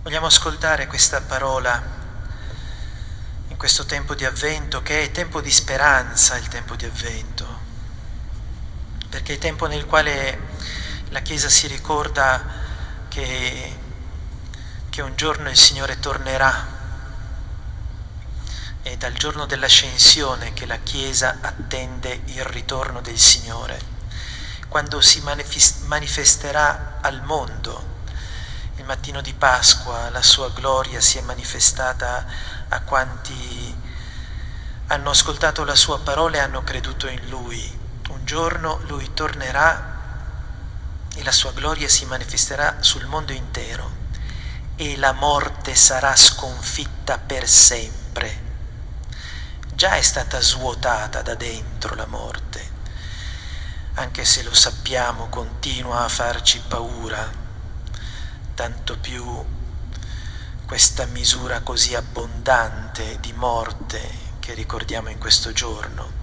Vogliamo ascoltare questa parola in questo tempo di Avvento, che è tempo di speranza, il tempo di Avvento, perché è il tempo nel quale la Chiesa si ricorda che un giorno il Signore tornerà. È dal giorno dell'ascensione che la Chiesa attende il ritorno del Signore, quando si manifesterà al mondo. Il mattino di Pasqua la sua gloria si è manifestata a quanti hanno ascoltato la sua parola e hanno creduto in Lui. Un giorno Lui tornerà e la sua gloria si manifesterà sul mondo intero e la morte sarà sconfitta per sempre. Già è stata svuotata da dentro la morte, anche se lo sappiamo, continua a farci paura. Tanto più questa misura così abbondante di morte che ricordiamo in questo giorno,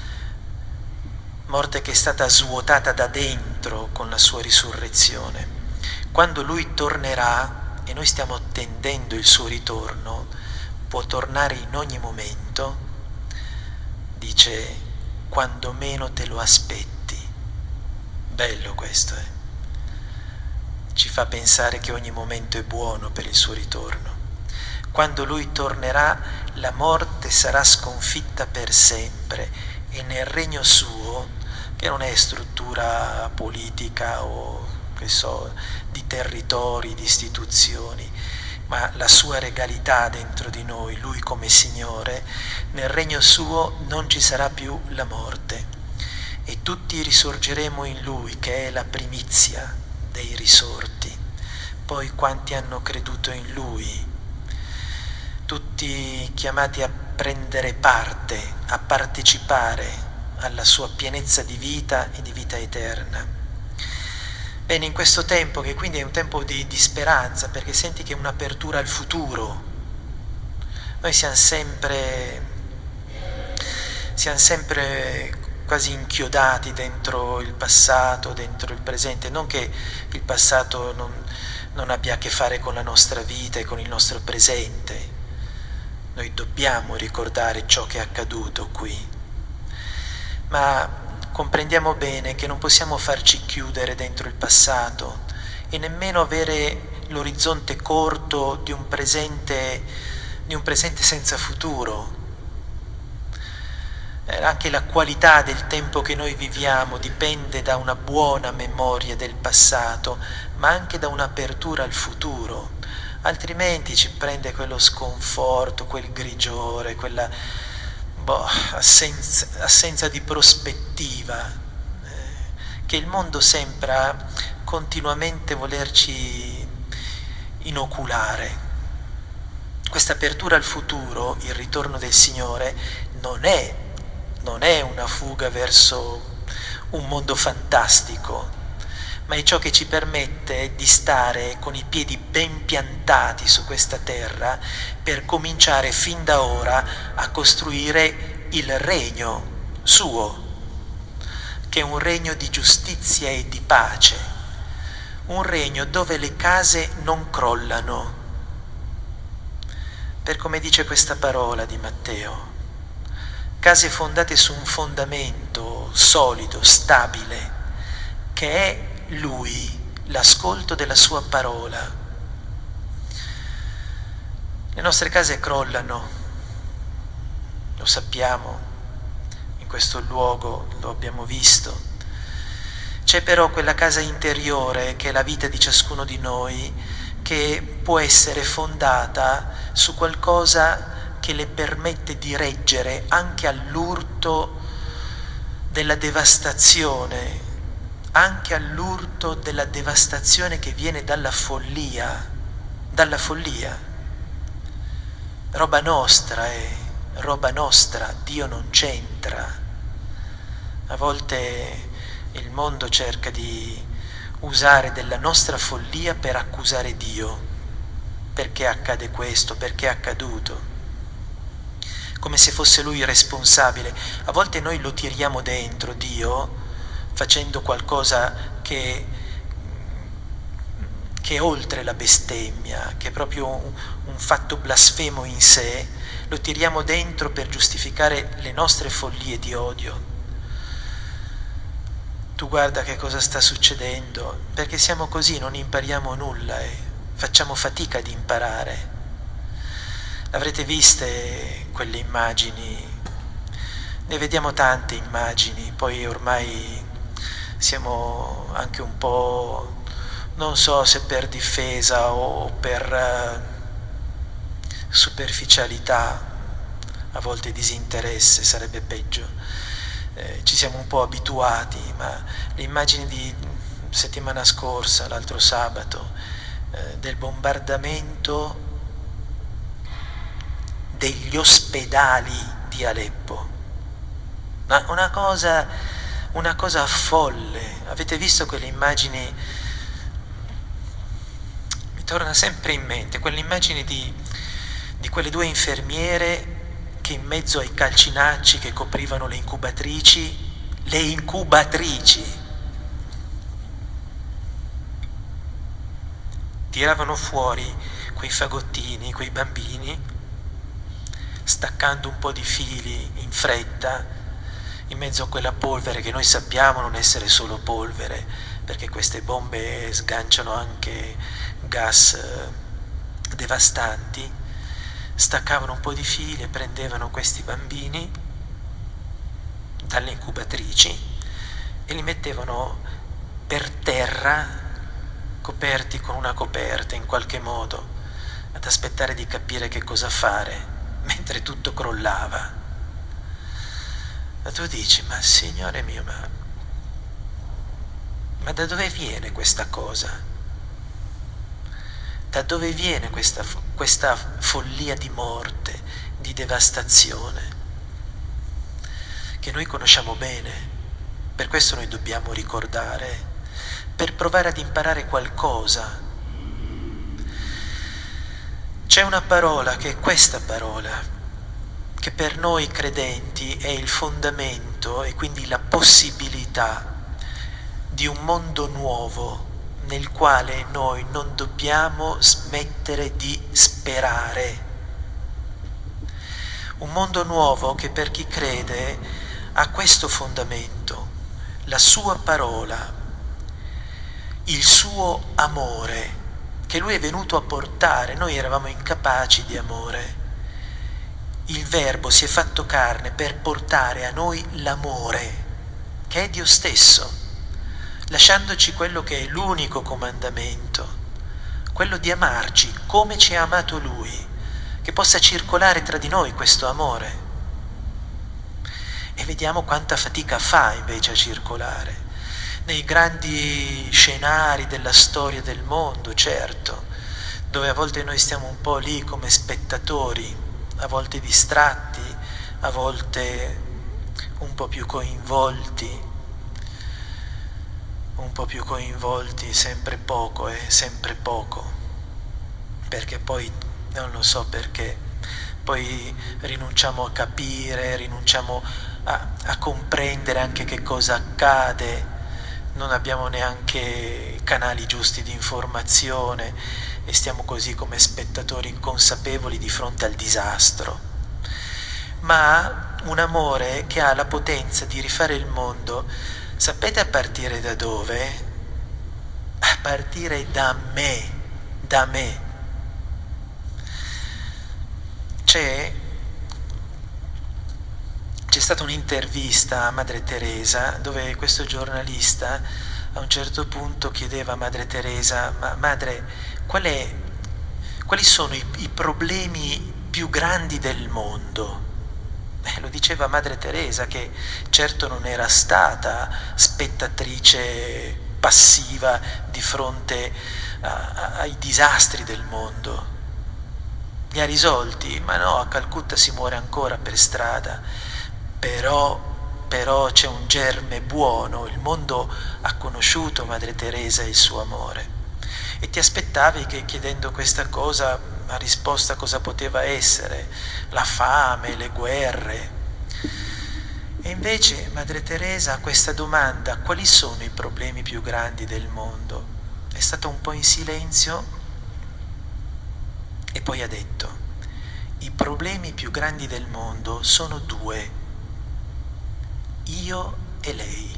morte che è stata svuotata da dentro con la sua risurrezione. Quando Lui tornerà, e noi stiamo attendendo il suo ritorno, può tornare in ogni momento, dice, quando meno te lo aspetti. Bello questo, Ci fa pensare che ogni momento è buono per il suo ritorno. Quando Lui tornerà, la morte sarà sconfitta per sempre e nel regno suo, che non è struttura politica o di territori, di istituzioni, ma la sua regalità dentro di noi, Lui come Signore, nel regno suo non ci sarà più la morte e tutti risorgeremo in Lui, che è la primizia dei risorti. Poi quanti hanno creduto in Lui, tutti chiamati a prendere parte, a partecipare alla sua pienezza di vita e di vita eterna. Bene, in questo tempo, che quindi è un tempo di speranza, perché senti che è un'apertura al futuro. Noi siamo sempre quasi inchiodati dentro il passato, dentro il presente, non che il passato non abbia a che fare con la nostra vita e con il nostro presente. Noi dobbiamo ricordare ciò che è accaduto qui, ma comprendiamo bene che non possiamo farci chiudere dentro il passato e nemmeno avere l'orizzonte corto di un presente senza futuro. Anche la qualità del tempo che noi viviamo dipende da una buona memoria del passato, ma anche da un'apertura al futuro. Altrimenti ci prende quello sconforto, quel grigiore, quella assenza di prospettiva, che il mondo sembra continuamente volerci inoculare. Questa apertura al futuro, il ritorno del Signore, non è una fuga verso un mondo fantastico, ma è ciò che ci permette di stare con i piedi ben piantati su questa terra per cominciare fin da ora a costruire il regno suo, che è un regno di giustizia e di pace, un regno dove le case non crollano, per come dice questa parola di Matteo. Case fondate su un fondamento solido, stabile, che è Lui, l'ascolto della sua parola. Le nostre case crollano, lo sappiamo, in questo luogo lo abbiamo visto. C'è però quella casa interiore che è la vita di ciascuno di noi, che può essere fondata su qualcosa che le permette di reggere anche all'urto della devastazione, che viene dalla follia. Roba nostra, Dio non c'entra. A volte il mondo cerca di usare della nostra follia per accusare Dio. Perché accade questo? Perché è accaduto? Come se fosse Lui responsabile. A volte noi lo tiriamo dentro Dio facendo qualcosa che che è oltre la bestemmia, che è proprio un fatto blasfemo in sé, lo tiriamo dentro per giustificare le nostre follie di odio. Tu guarda che cosa sta succedendo, perché siamo così, non impariamo nulla e facciamo fatica ad imparare. Avrete viste quelle immagini, ne vediamo tante immagini, poi ormai siamo anche un po', non so se per difesa o per superficialità, a volte disinteresse, sarebbe peggio. Ci siamo un po' abituati, ma le immagini di settimana scorsa, l'altro sabato, del bombardamento degli ospedali di Aleppo, una cosa folle. Avete visto quelle immagini? Mi torna sempre in mente quell'immagine di quelle due infermiere che in mezzo ai calcinacci che coprivano le incubatrici tiravano fuori quei fagottini, quei bambini, staccando un po' di fili in fretta, in mezzo a quella polvere che noi sappiamo non essere solo polvere, perché queste bombe sganciano anche gas devastanti. Staccavano un po' di fili, prendevano questi bambini dalle incubatrici e li mettevano per terra, coperti con una coperta in qualche modo, ad aspettare di capire che cosa fare, mentre tutto crollava. Ma tu dici, ma Signore mio, ma da dove viene questa cosa? Da dove viene questa follia di morte, di devastazione, che noi conosciamo bene? Per questo noi dobbiamo ricordare, per provare ad imparare qualcosa. C'è una parola che è questa parola, che per noi credenti è il fondamento e quindi la possibilità di un mondo nuovo, nel quale noi non dobbiamo smettere di sperare. Un mondo nuovo che per chi crede ha questo fondamento, la sua parola, il suo amore, che lui è venuto a portare. Noi eravamo incapaci di amore. Il Verbo si è fatto carne per portare a noi l'amore, che è Dio stesso, lasciandoci quello che è l'unico comandamento, quello di amarci come ci ha amato Lui, che possa circolare tra di noi questo amore. E vediamo quanta fatica fa invece a circolare. Nei grandi scenari della storia del mondo, certo, dove a volte noi stiamo un po' lì come spettatori, a volte distratti, a volte un po' più coinvolti, sempre poco, perché poi, non lo so perché, poi rinunciamo a capire, rinunciamo a comprendere anche che cosa accade, non abbiamo neanche canali giusti di informazione e stiamo così come spettatori inconsapevoli di fronte al disastro. Ma un amore che ha la potenza di rifare il mondo, sapete a partire da dove? A partire da me. C'è stata un'intervista a Madre Teresa dove questo giornalista a un certo punto chiedeva a Madre Teresa: ma madre, quali sono i problemi più grandi del mondo? Lo diceva Madre Teresa, che certo non era stata spettatrice passiva di fronte ai disastri del mondo. Li ha risolti? Ma no, a Calcutta si muore ancora per strada, però c'è un germe buono, il mondo ha conosciuto Madre Teresa e il suo amore. E ti aspettavi che chiedendo questa cosa la risposta cosa poteva essere? La fame, le guerre. E invece Madre Teresa a questa domanda, quali sono i problemi più grandi del mondo? È stata un po' in silenzio e poi ha detto: i problemi più grandi del mondo sono due, io e lei.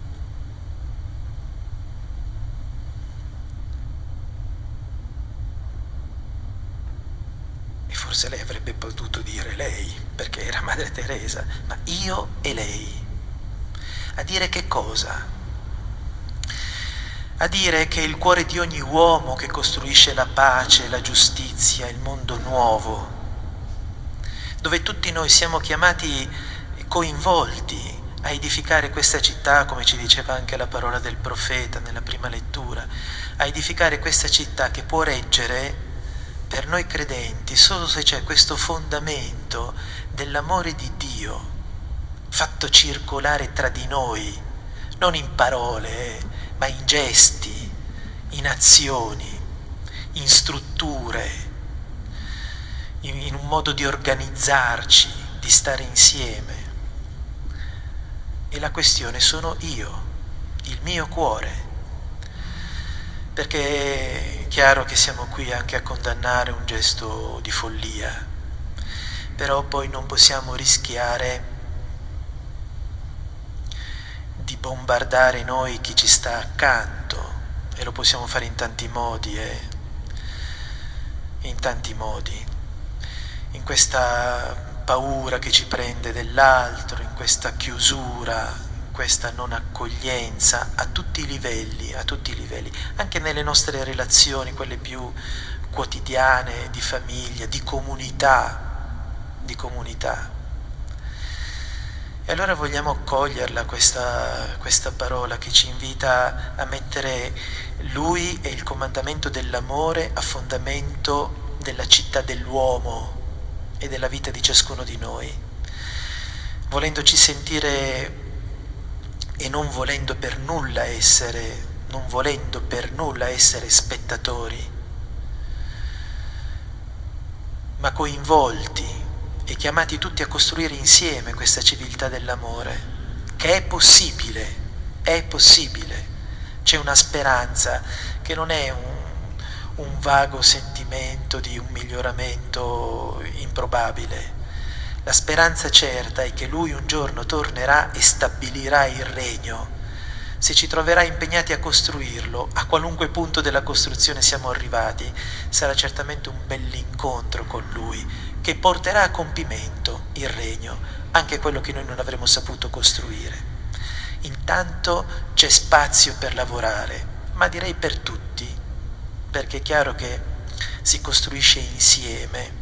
E forse lei avrebbe potuto dire lei, perché era Madre Teresa, ma io e lei. A dire che cosa? A dire che il cuore di ogni uomo che costruisce la pace, la giustizia, il mondo nuovo, dove tutti noi siamo chiamati e coinvolti a edificare questa città, come ci diceva anche la parola del profeta nella prima lettura, a edificare questa città che può reggere per noi credenti solo se c'è questo fondamento dell'amore di Dio fatto circolare tra di noi, non in parole, ma in gesti, in azioni, in strutture, in un modo di organizzarci, di stare insieme. E la questione sono io, il mio cuore, perché è chiaro che siamo qui anche a condannare un gesto di follia, però poi non possiamo rischiare di bombardare noi chi ci sta accanto, e lo possiamo fare in tanti modi, in tanti modi, in questa paura che ci prende dell'altro, in questa chiusura, in questa non accoglienza a tutti i livelli, anche nelle nostre relazioni, quelle più quotidiane, di famiglia, di comunità. E allora vogliamo accoglierla questa parola che ci invita a mettere Lui e il comandamento dell'amore a fondamento della città dell'uomo e della vita di ciascuno di noi, volendoci sentire e non volendo per nulla essere spettatori, ma coinvolti e chiamati tutti a costruire insieme questa civiltà dell'amore, che è possibile, c'è una speranza che non è un vago sentimento di un miglioramento improbabile. La speranza certa è che Lui un giorno tornerà e stabilirà il regno. Se ci troverà impegnati a costruirlo, a qualunque punto della costruzione siamo arrivati, sarà certamente un bell'incontro con Lui, che porterà a compimento il regno, anche quello che noi non avremo saputo costruire. Intanto c'è spazio per lavorare, ma direi per tutti, perché è chiaro che si costruisce insieme.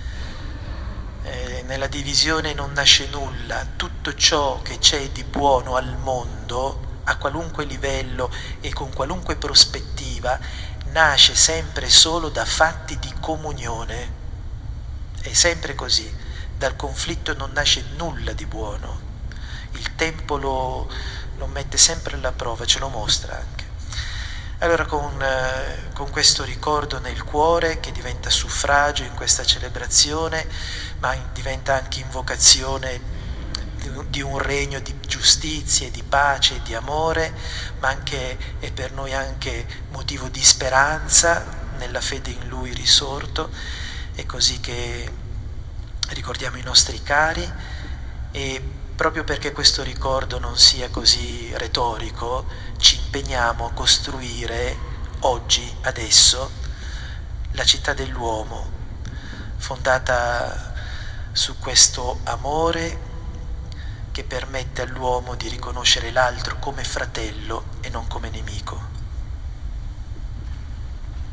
Nella divisione non nasce nulla, tutto ciò che c'è di buono al mondo, a qualunque livello e con qualunque prospettiva, nasce sempre solo da fatti di comunione. È sempre così, dal conflitto non nasce nulla di buono. Il tempo lo mette sempre alla prova, ce lo mostra anche. Allora con questo ricordo nel cuore, che diventa suffragio in questa celebrazione, ma diventa anche invocazione di un regno di giustizia, di pace, di amore, ma anche è per noi anche motivo di speranza nella fede in Lui risorto. È così che ricordiamo i nostri cari, e proprio perché questo ricordo non sia così retorico, ci impegniamo a costruire oggi, adesso, la città dell'uomo, fondata su questo amore che permette all'uomo di riconoscere l'altro come fratello e non come nemico.